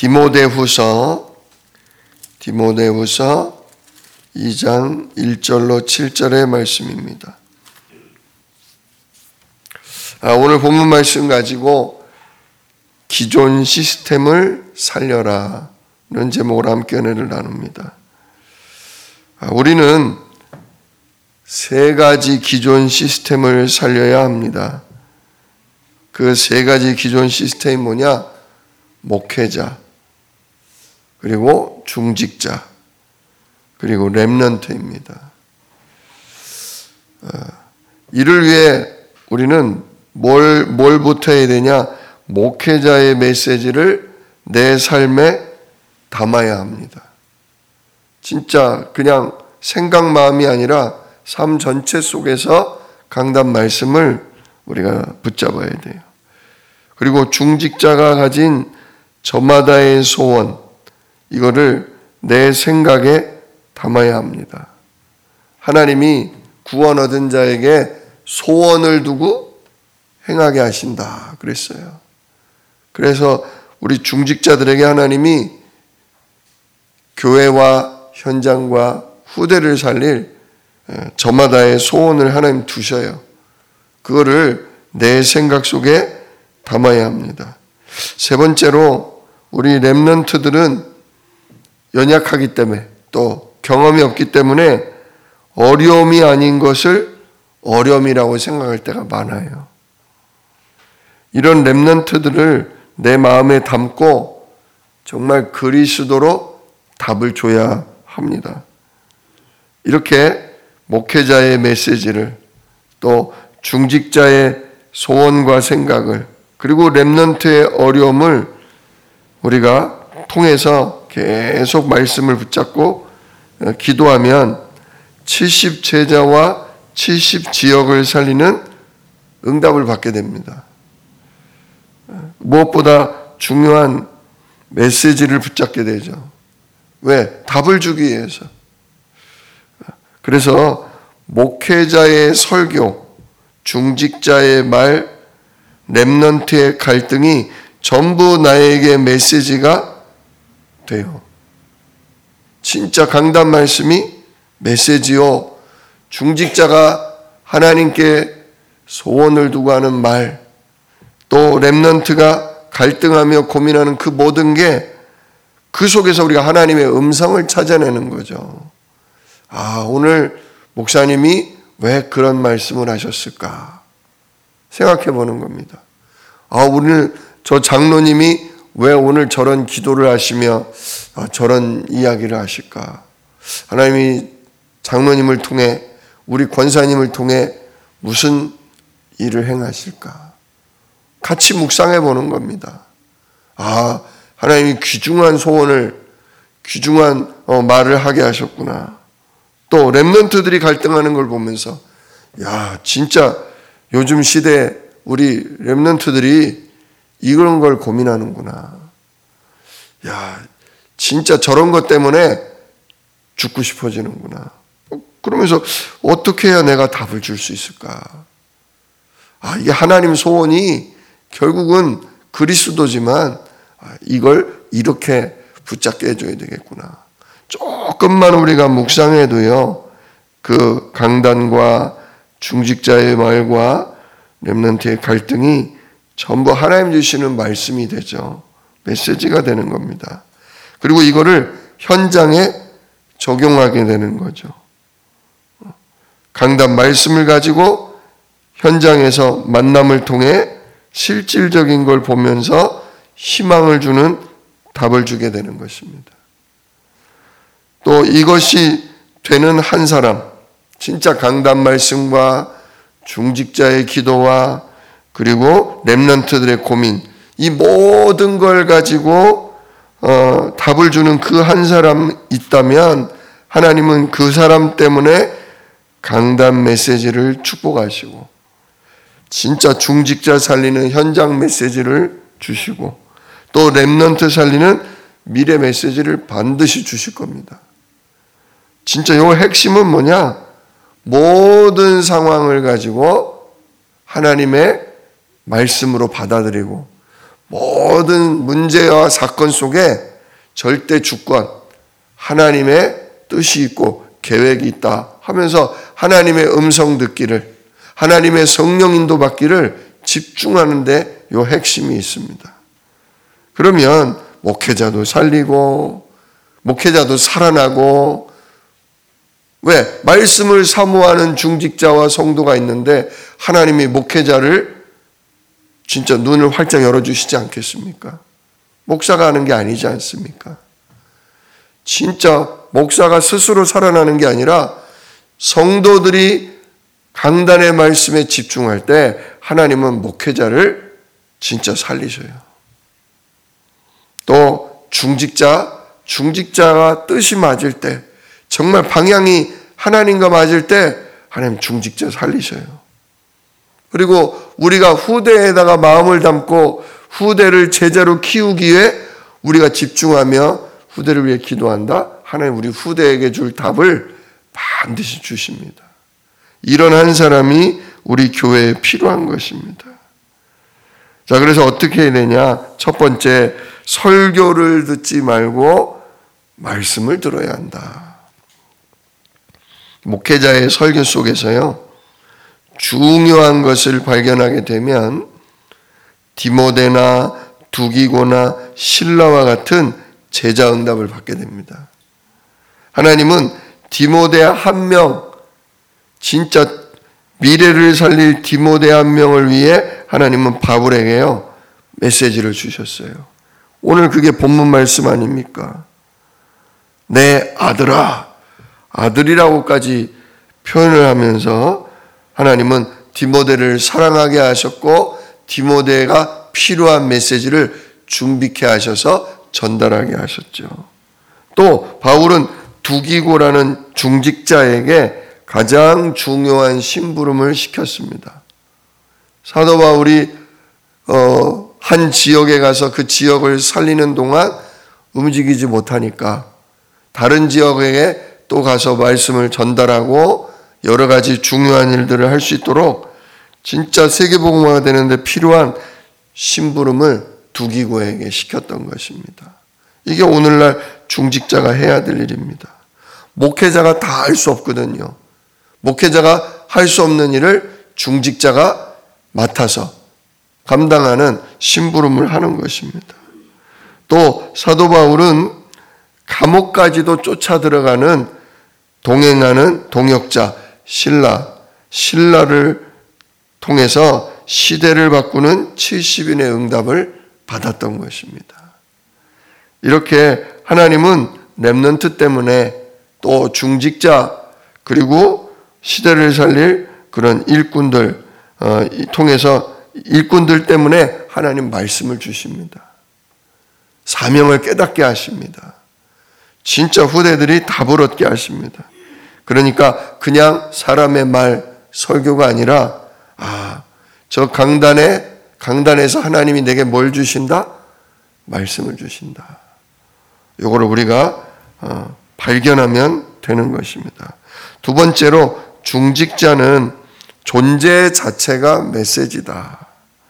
디모데후서 2장 1절로 7절의 말씀입니다. 오늘 본문 말씀 가지고 기존 시스템을 살려라는 제목으로 함께 은혜를 나눕니다. 우리는 세 가지 기존 시스템을 살려야 합니다. 그 세 가지 기존 시스템이 뭐냐? 목회자, 그리고 중직자, 그리고 렘넌트입니다. 이를 위해 우리는 뭘부터 해야 되냐? 목회자의 메시지를 내 삶에 담아야 합니다. 진짜 그냥 생각 마음이 아니라 삶 전체 속에서 강단 말씀을 우리가 붙잡아야 돼요. 그리고 중직자가 가진 저마다의 소원, 이거를 내 생각에 담아야 합니다. 하나님이 구원 얻은 자에게 소원을 두고 행하게 하신다 그랬어요. 그래서 우리 중직자들에게 하나님이 교회와 현장과 후대를 살릴 저마다의 소원을 하나님 두셔요. 그거를 내 생각 속에 담아야 합니다. 세 번째로 우리 렘넌트들은 연약하기 때문에 또 경험이 없기 때문에 어려움이 아닌 것을 어려움이라고 생각할 때가 많아요. 이런 렘넌트들을 내 마음에 담고 정말 그리스도로 답을 줘야 합니다. 이렇게 목회자의 메시지를 또 중직자의 소원과 생각을 그리고 렘넌트의 어려움을 우리가 통해서 계속 말씀을 붙잡고 기도하면 70제자와 70지역을 살리는 응답을 받게 됩니다. 무엇보다 중요한 메시지를 붙잡게 되죠. 왜? 답을 주기 위해서. 그래서 목회자의 설교, 중직자의 말, 렘넌트의 갈등이 전부 나에게 메시지가 돼요. 진짜 강단 말씀이 메시지요. 중직자가 하나님께 소원을 두고 하는 말, 또 렘넌트가 갈등하며 고민하는 그 모든 게 그 속에서 우리가 하나님의 음성을 찾아내는 거죠. 오늘 목사님이 왜 그런 말씀을 하셨을까? 생각해 보는 겁니다. 오늘 저 장로님이 왜 오늘 저런 기도를 하시며 저런 이야기를 하실까? 하나님이 장로님을 통해 우리 권사님을 통해 무슨 일을 행하실까? 같이 묵상해 보는 겁니다. 하나님이 귀중한 소원을 귀중한 말을 하게 하셨구나. 또 렘넌트들이 갈등하는 걸 보면서 진짜 요즘 시대에 우리 렘넌트들이 이런 걸 고민하는구나. 진짜 저런 것 때문에 죽고 싶어지는구나. 그러면서 어떻게 해야 내가 답을 줄 수 있을까? 이게 하나님 소원이 결국은 그리스도지만 이걸 이렇게 붙잡게 해줘야 되겠구나. 조금만 우리가 묵상해도요, 그 강단과 중직자의 말과 렘넌트의 갈등이 전부 하나님 주시는 말씀이 되죠. 메시지가 되는 겁니다. 그리고 이거를 현장에 적용하게 되는 거죠. 강단 말씀을 가지고 현장에서 만남을 통해 실질적인 걸 보면서 희망을 주는 답을 주게 되는 것입니다. 또 이것이 되는 한 사람, 진짜 강단 말씀과 중직자의 기도와 그리고 렘넌트들의 고민, 이 모든 걸 가지고 답을 주는 그 한 사람 있다면 하나님은 그 사람 때문에 강단 메시지를 축복하시고 진짜 중직자 살리는 현장 메시지를 주시고 또 렘넌트 살리는 미래 메시지를 반드시 주실 겁니다. 진짜 요 핵심은 뭐냐? 모든 상황을 가지고 하나님의 말씀으로 받아들이고 모든 문제와 사건 속에 절대 주권, 하나님의 뜻이 있고 계획이 있다 하면서 하나님의 음성 듣기를, 하나님의 성령 인도 받기를 집중하는 데 요 핵심이 있습니다. 그러면 목회자도 살리고 목회자도 살아나고, 왜? 말씀을 사모하는 중직자와 성도가 있는데 하나님이 목회자를 진짜 눈을 활짝 열어주시지 않겠습니까? 목사가 하는 게 아니지 않습니까? 진짜 목사가 스스로 살아나는 게 아니라 성도들이 강단의 말씀에 집중할 때 하나님은 목회자를 진짜 살리셔요. 또 중직자가 뜻이 맞을 때, 정말 방향이 하나님과 맞을 때 하나님 중직자 살리셔요. 그리고 우리가 후대에다가 마음을 담고 후대를 제자로 키우기 위해 우리가 집중하며 후대를 위해 기도한다. 하나님 우리 후대에게 줄 답을 반드시 주십니다. 이런 한 사람이 우리 교회에 필요한 것입니다. 자, 그래서 어떻게 해야 되냐? 첫 번째, 설교를 듣지 말고 말씀을 들어야 한다. 목회자의 설교 속에서요, 중요한 것을 발견하게 되면 디모데나 두기고나 실라와 같은 제자 응답을 받게 됩니다. 하나님은 디모데 한 명, 진짜 미래를 살릴 디모데 한 명을 위해 하나님은 바울에게요 메시지를 주셨어요. 오늘 그게 본문 말씀 아닙니까? 내 아들아, 아들이라고까지 표현을 하면서 하나님은 디모데를 사랑하게 하셨고 디모데가 필요한 메시지를 준비케 하셔서 전달하게 하셨죠. 또 바울은 두기고라는 중직자에게 가장 중요한 심부름을 시켰습니다. 사도 바울이 한 지역에 가서 그 지역을 살리는 동안 움직이지 못하니까 다른 지역에 또 가서 말씀을 전달하고 여러 가지 중요한 일들을 할 수 있도록 진짜 세계복음화가 되는데 필요한 심부름을 두기고에게 시켰던 것입니다. 이게 오늘날 중직자가 해야 될 일입니다. 목회자가 다 할 수 없거든요. 목회자가 할 수 없는 일을 중직자가 맡아서 감당하는 심부름을 하는 것입니다. 또 사도 바울은 감옥까지도 쫓아 들어가는 동행하는 동역자 신라를 통해서 시대를 바꾸는 70인의 응답을 받았던 것입니다. 이렇게 하나님은 렘넌트 때문에 또 중직자 그리고 시대를 살릴 그런 일꾼들 통해서 일꾼들 때문에 하나님 말씀을 주십니다. 사명을 깨닫게 하십니다. 진짜 후대들이 답을 얻게 하십니다. 그러니까 그냥 사람의 말 설교가 아니라 저 강단에서 하나님이 내게 뭘 주신다? 말씀을 주신다. 이거를 우리가 발견하면 되는 것입니다. 두 번째로 중직자는 존재 자체가 메시지다.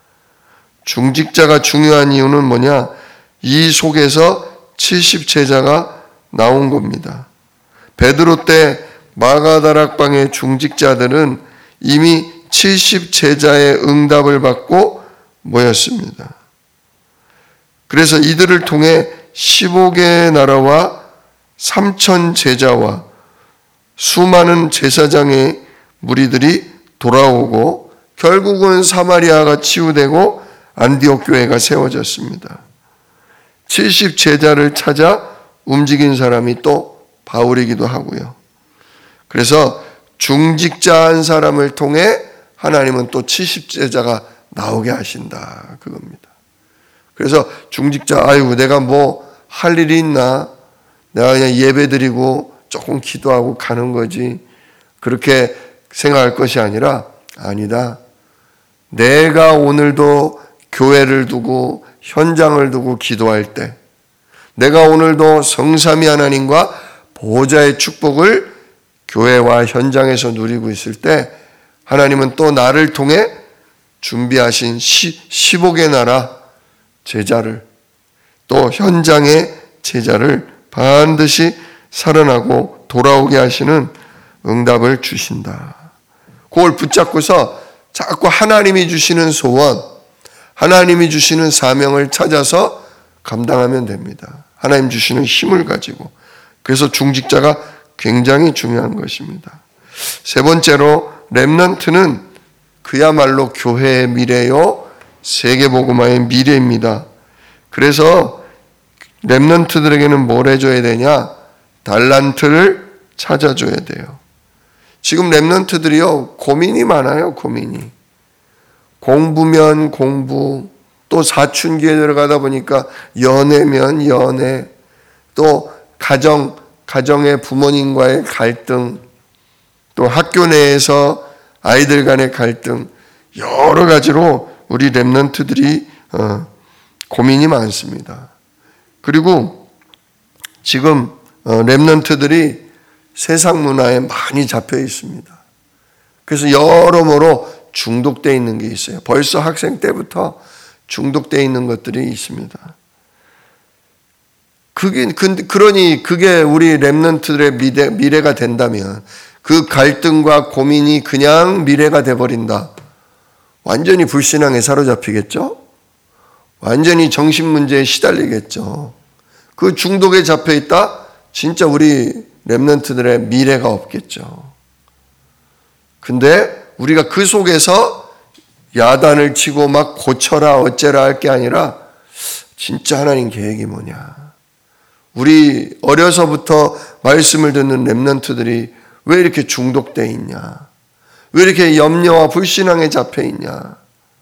중직자가 중요한 이유는 뭐냐? 이 속에서 70제자가 나온 겁니다. 베드로 때 마가다락방의 중직자들은 이미 70제자의 응답을 받고 모였습니다. 그래서 이들을 통해 15개의 나라와 3,000 제자와 수많은 제사장의 무리들이 돌아오고 결국은 사마리아가 치유되고 안디옥 교회가 세워졌습니다. 70제자를 찾아 움직인 사람이 또 바울이기도 하고요. 그래서 중직자 한 사람을 통해 하나님은 또 70제자가 나오게 하신다. 그겁니다. 그래서 중직자, 내가 뭐 할 일이 있나? 내가 그냥 예배드리고 조금 기도하고 가는 거지. 그렇게 생각할 것이 아니라, 아니다. 내가 오늘도 교회를 두고 현장을 두고 기도할 때, 내가 오늘도 성삼위 하나님과 보호자의 축복을 교회와 현장에서 누리고 있을 때 하나님은 또 나를 통해 준비하신 15개 나라 제자를, 또 현장의 제자를 반드시 살아나고 돌아오게 하시는 응답을 주신다. 그걸 붙잡고서 자꾸 하나님이 주시는 소원, 하나님이 주시는 사명을 찾아서 감당하면 됩니다. 하나님 주시는 힘을 가지고. 그래서 중직자가 굉장히 중요한 것입니다. 세 번째로 렘넌트는 그야말로 교회의 미래요, 세계복음화의 미래입니다. 그래서 렘넌트들에게는 뭘 해줘야 되냐? 달란트를 찾아줘야 돼요. 지금 렘넌트들이요, 고민이 많아요. 고민이. 공부면 공부, 또 사춘기에 들어가다 보니까 연애면 연애, 또 가정의 부모님과의 갈등, 또 학교 내에서 아이들 간의 갈등, 여러 가지로 우리 렘넌트들이 고민이 많습니다. 그리고 지금 렘넌트들이 세상 문화에 많이 잡혀 있습니다. 그래서 여러모로 중독되어 있는 게 있어요. 벌써 학생 때부터 중독되어 있는 것들이 있습니다. 그러니 그게 우리 렘넌트들의 미래가 된다면 그 갈등과 고민이 그냥 미래가 돼버린다. 완전히 불신앙에 사로잡히겠죠? 완전히 정신문제에 시달리겠죠. 그 중독에 잡혀있다? 진짜 우리 렘넌트들의 미래가 없겠죠. 근데 우리가 그 속에서 야단을 치고 막 고쳐라 어째라 할 게 아니라 진짜 하나님 계획이 뭐냐. 우리 어려서부터 말씀을 듣는 렘넌트들이 왜 이렇게 중독되어 있냐. 왜 이렇게 염려와 불신앙에 잡혀 있냐.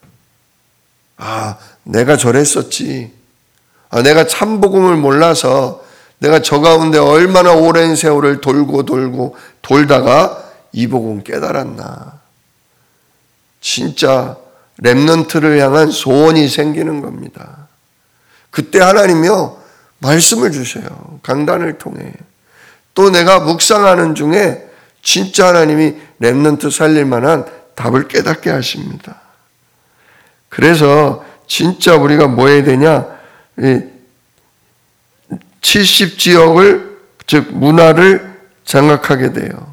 내가 저랬었지. 내가 참복음을 몰라서 내가 저 가운데 얼마나 오랜 세월을 돌고 돌다가 이 복음 깨달았나. 진짜 렘넌트를 향한 소원이 생기는 겁니다. 그때 하나님이요 말씀을 주셔요. 강단을 통해. 또 내가 묵상하는 중에 진짜 하나님이 렘넌트 살릴 만한 답을 깨닫게 하십니다. 그래서 진짜 우리가 뭐 해야 되냐? 70지역을 즉 문화를 장악하게 돼요.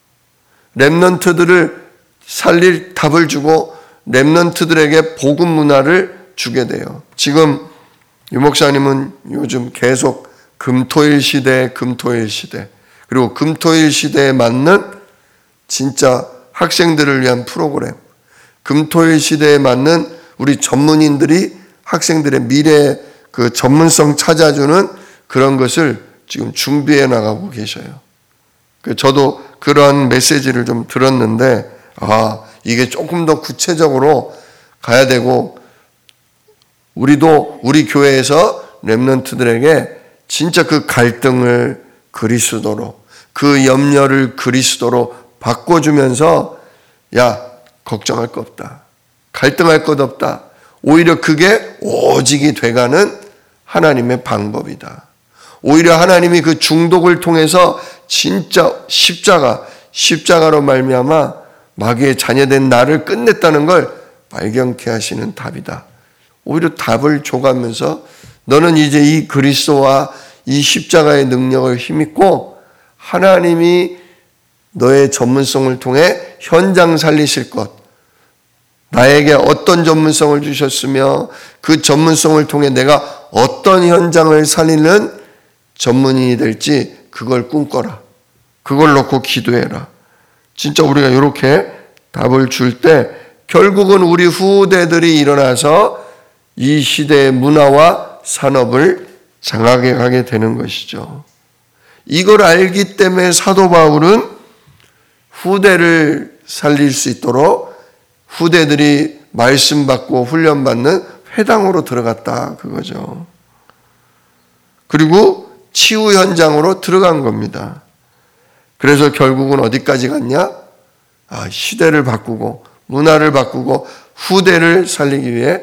렘넌트들을 살릴 답을 주고 렘넌트들에게 복음 문화를 주게 돼요. 지금 유 목사님은 요즘 계속 금토일 시대 그리고 금토일 시대에 맞는 진짜 학생들을 위한 프로그램, 금토일 시대에 맞는 우리 전문인들이 학생들의 미래 그 전문성 찾아주는 그런 것을 지금 준비해 나가고 계셔요. 저도 그런 메시지를 좀 들었는데 이게 조금 더 구체적으로 가야 되고 우리도 우리 교회에서 렘넌트들에게 진짜 그 갈등을 그리스도로 그 염려를 그리스도로 바꿔주면서 걱정할 거 없다. 갈등할 것 없다. 오히려 그게 오직이 돼가는 하나님의 방법이다. 오히려 하나님이 그 중독을 통해서 진짜 십자가로 말미암아 마귀의 자녀된 나를 끝냈다는 걸 발견케 하시는 답이다. 오히려 답을 줘가면서 너는 이제 이 그리스도와 이 십자가의 능력을 힘입고 하나님이 너의 전문성을 통해 현장 살리실 것, 나에게 어떤 전문성을 주셨으며 그 전문성을 통해 내가 어떤 현장을 살리는 전문인이 될지 그걸 꿈꿔라. 그걸 놓고 기도해라. 진짜 우리가 이렇게 답을 줄 때 결국은 우리 후대들이 일어나서 이 시대의 문화와 산업을 장악해 가게 되는 것이죠. 이걸 알기 때문에 사도 바울은 후대를 살릴 수 있도록 후대들이 말씀 받고 훈련 받는 회당으로 들어갔다 그거죠. 그리고 치유 현장으로 들어간 겁니다. 그래서 결국은 어디까지 갔냐? 시대를 바꾸고 문화를 바꾸고 후대를 살리기 위해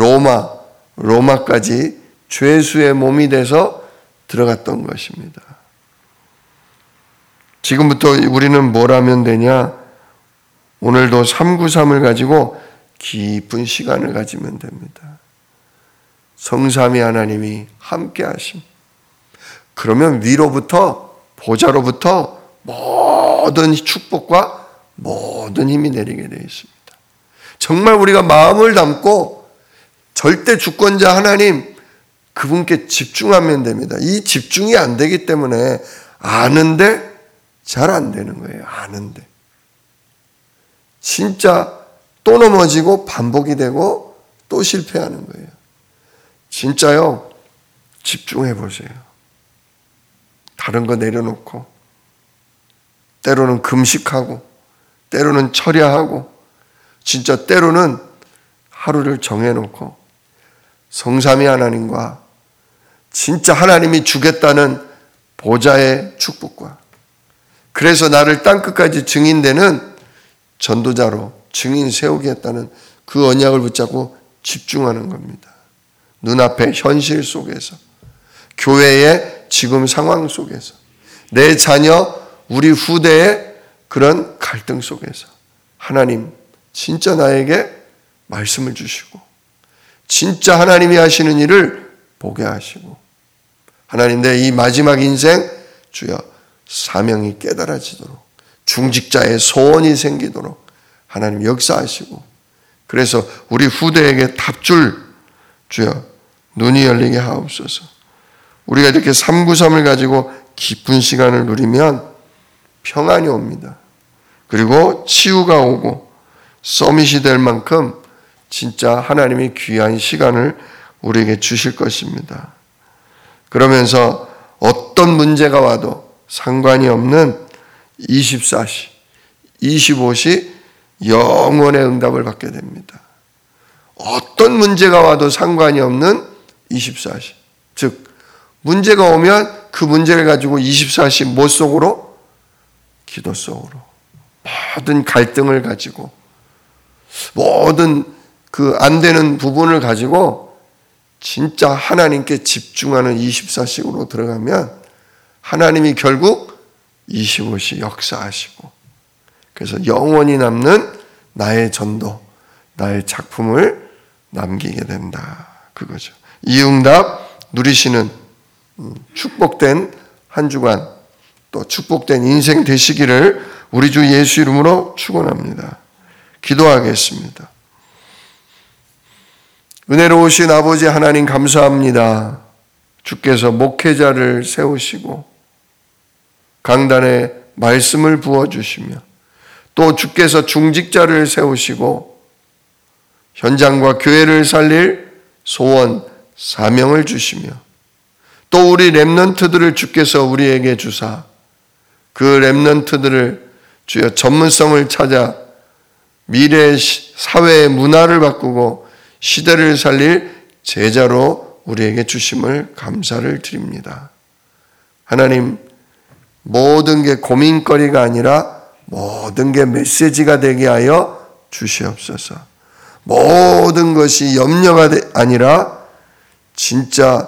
로마까지 죄수의 몸이 돼서 들어갔던 것입니다. 지금부터 우리는 뭘 하면 되냐? 오늘도 393을 가지고 깊은 시간을 가지면 됩니다. 성삼위 하나님이 함께 하심. 그러면 위로부터, 보좌로부터 모든 축복과 모든 힘이 내리게 되어 있습니다. 정말 우리가 마음을 담고 절대 주권자 하나님, 그분께 집중하면 됩니다. 이 집중이 안 되기 때문에 아는데 잘 안 되는 거예요. 아는데. 진짜 또 넘어지고 반복이 되고 또 실패하는 거예요. 진짜요. 집중해 보세요. 다른 거 내려놓고 때로는 금식하고 때로는 철야하고 진짜 때로는 하루를 정해놓고 성삼위 하나님과 진짜 하나님이 주겠다는 보좌의 축복과 그래서 나를 땅끝까지 증인되는 전도자로 증인 세우겠다는 그 언약을 붙잡고 집중하는 겁니다. 눈앞의 현실 속에서, 교회의 지금 상황 속에서, 내 자녀, 우리 후대의 그런 갈등 속에서 하나님 진짜 나에게 말씀을 주시고 진짜 하나님이 하시는 일을 보게 하시고 하나님 내 이 마지막 인생 주여 사명이 깨달아지도록 중직자의 소원이 생기도록 하나님 역사하시고 그래서 우리 후대에게 답줄 주여 눈이 열리게 하옵소서. 우리가 이렇게 393을 가지고 기쁜 시간을 누리면 평안이 옵니다. 그리고 치유가 오고 서밋이 될 만큼 진짜 하나님이 귀한 시간을 우리에게 주실 것입니다. 그러면서 어떤 문제가 와도 상관이 없는 24시, 25시 영원의 응답을 받게 됩니다. 어떤 문제가 와도 상관이 없는 24시. 즉, 문제가 오면 그 문제를 가지고 24시 뭐 속으로? 기도 속으로. 모든 갈등을 가지고, 모든 그 안 되는 부분을 가지고 진짜 하나님께 집중하는 24시로 들어가면 하나님이 결국 25시 역사하시고 그래서 영원히 남는 나의 전도, 나의 작품을 남기게 된다. 그거죠. 이 응답 누리시는 축복된 한 주간 또 축복된 인생 되시기를 우리 주 예수 이름으로 축원합니다. 기도하겠습니다. 은혜로우신 아버지 하나님 감사합니다. 주께서 목회자를 세우시고 강단에 말씀을 부어주시며 또 주께서 중직자를 세우시고 현장과 교회를 살릴 소원, 사명을 주시며 또 우리 렘넌트들을 주께서 우리에게 주사 그 렘넌트들을 주여 전문성을 찾아 미래의 사회의 문화를 바꾸고 시대를 살릴 제자로 우리에게 주심을 감사를 드립니다. 하나님, 모든 게 고민거리가 아니라 모든 게 메시지가 되게 하여 주시옵소서. 모든 것이 염려가 아니라 진짜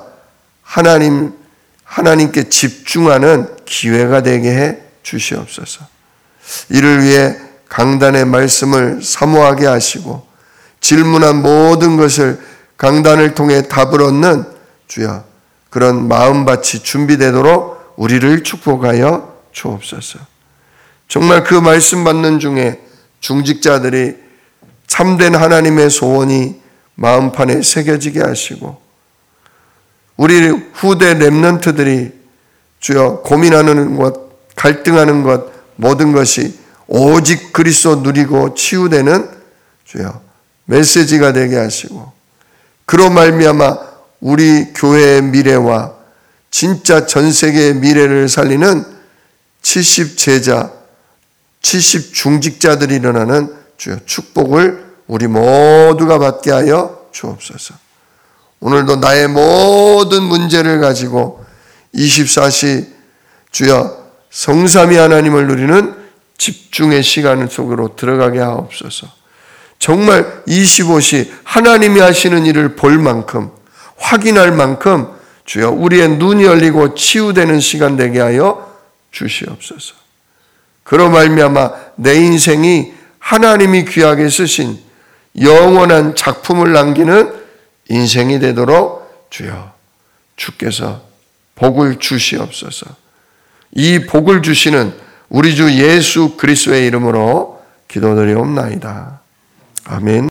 하나님께 집중하는 기회가 되게 해 주시옵소서. 이를 위해 강단의 말씀을 사모하게 하시고 질문한 모든 것을 강단을 통해 답을 얻는 주여 그런 마음밭이 준비되도록 우리를 축복하여 주옵소서. 정말 그 말씀 받는 중에 중직자들이 참된 하나님의 소원이 마음판에 새겨지게 하시고 우리 후대 렘넌트들이 주여 고민하는 것, 갈등하는 것 모든 것이 오직 그리스도 누리고 치유되는 주여 메시지가 되게 하시고 그로 말미암아 우리 교회의 미래와 진짜 전 세계의 미래를 살리는 70 제자, 70 중직자들이 일어나는 주여 축복을 우리 모두가 받게 하여 주옵소서. 오늘도 나의 모든 문제를 가지고 24시 주여 성삼위 하나님을 누리는 집중의 시간 속으로 들어가게 하옵소서. 정말 25시 하나님이 하시는 일을 볼 만큼 확인할 만큼 주여 우리의 눈이 열리고 치유되는 시간 되게 하여 주시옵소서. 그로 말미암아 내 인생이 하나님이 귀하게 쓰신 영원한 작품을 남기는 인생이 되도록 주여 주께서 복을 주시옵소서. 이 복을 주시는 우리 주 예수 그리스도의 이름으로 기도드리옵나이다. 아멘.